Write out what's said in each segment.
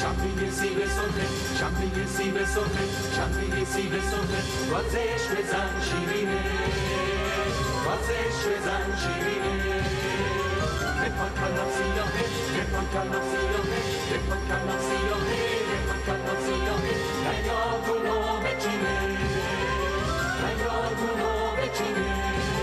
شنبه سیب سرخه شنبه سیب سرخه شنبه سیب سرخه بازش بزن شیرینه بازش بزن شیرینه بپا کلم سیاهه بپا کلم سیاهه بپا کلم سیاهه بپا کلم سیاهه نیادونو بچینه نیادونو بچینه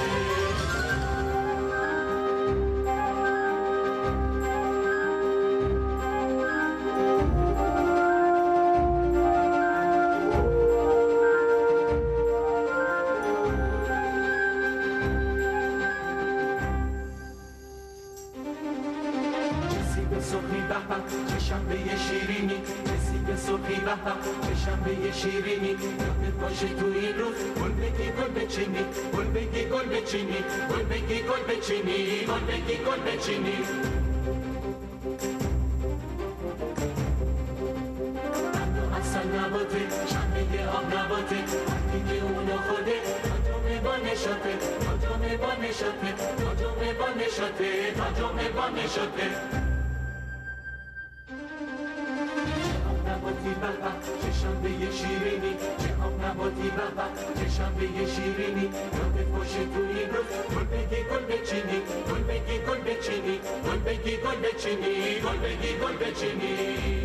شنبه شیرینی رسید صبحی بهار شنبه شیرینی یادت باشه تو این روز گل بگی گل بچینی گل بگی گل بچینی گل بگی گل بچینی گل بگی گل بچینی اصل نباته شنبه آب نباته وقتی که اونو خوده تاجمه با نشاته تاجمه با نشاته تاجمه با نشاته تاجمه با نشاته شنبه شیرینی چه آب نباتی بابا چه شنبه شیرینی یادت باشه تو این روز گل بگی گل بچینی گل بگی گل بچینی گل بگی گل بچینی گل بگی گل بچینی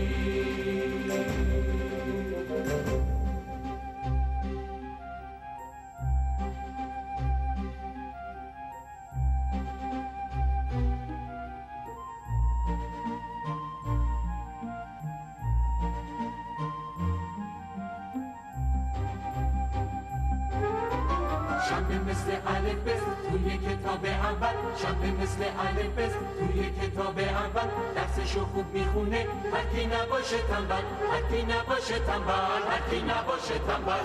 شنبه مثل الف بس توی کتاب اول شنبه مثل الف بس توی کتاب اول درسشو خوب میخونه هر کی نباشه تنبل هر کی نباشه تنبل هر کی نباشه تنبل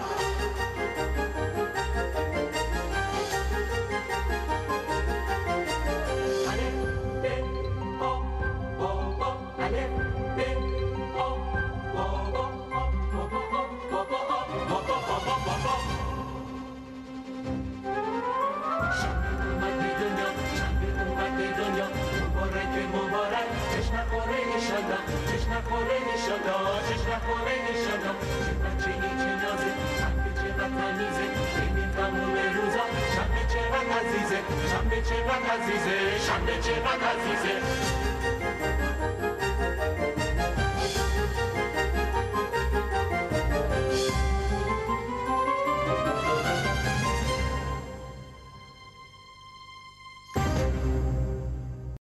شنبه چقدر عزیزه شنبه چقدر عزیزه